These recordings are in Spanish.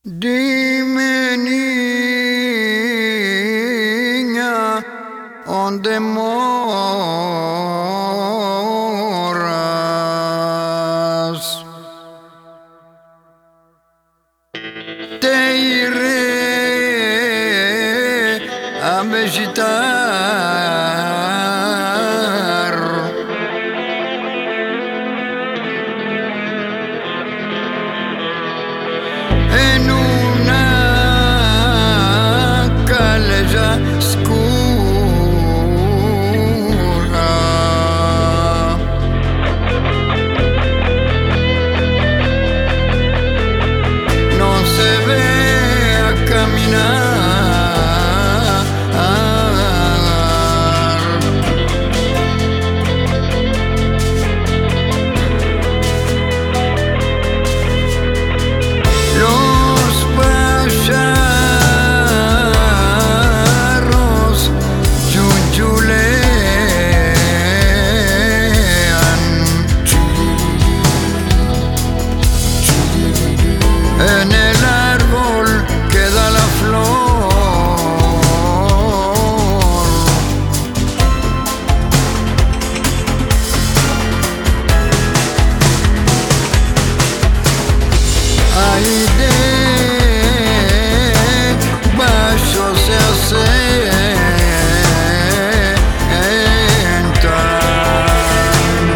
Dime, niña, ¿dónde moras? Te iré a visitar. En una calella oscura, no se ve a caminar. Los pájaros chunchulean en el árbol queda la flor. Ay, debajo se asientan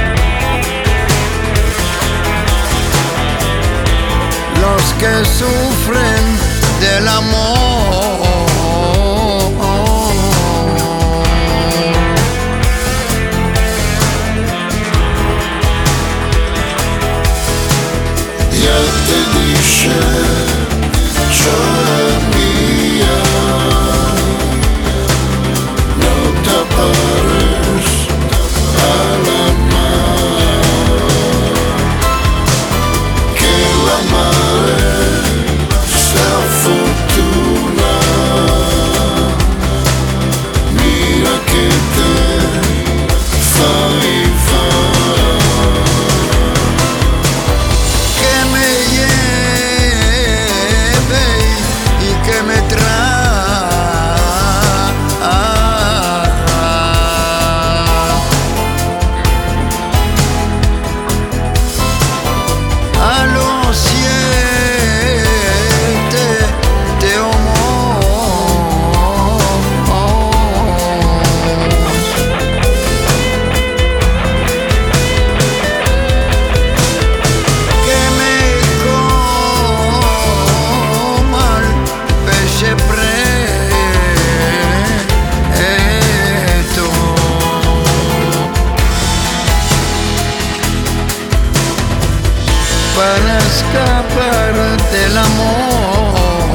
los que sufren del amor. Ya te dije, llora mía, no te pares a la mar, que la madre sea fortuna, mira que te fa y fa. Que me lleve y que me a los 7 te amo. Que me coma el peche preto para escapar del amor.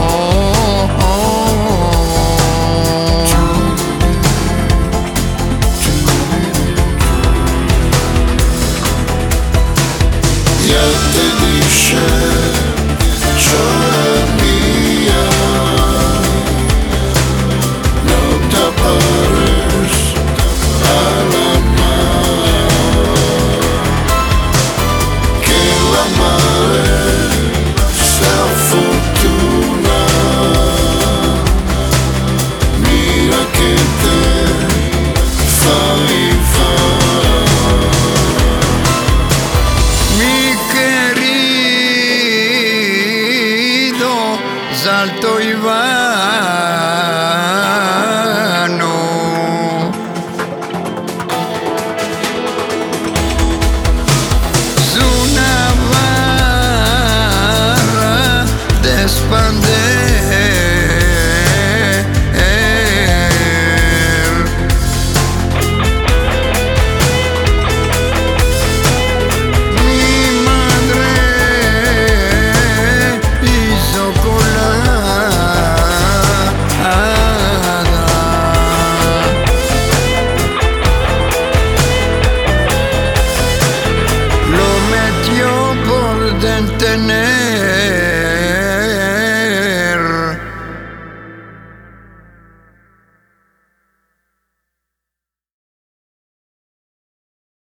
Ya te dije, llora mía, no te pares a la mar, que la madre sea fortuna, mira que te fa y fa. Mi querido Salto Iván,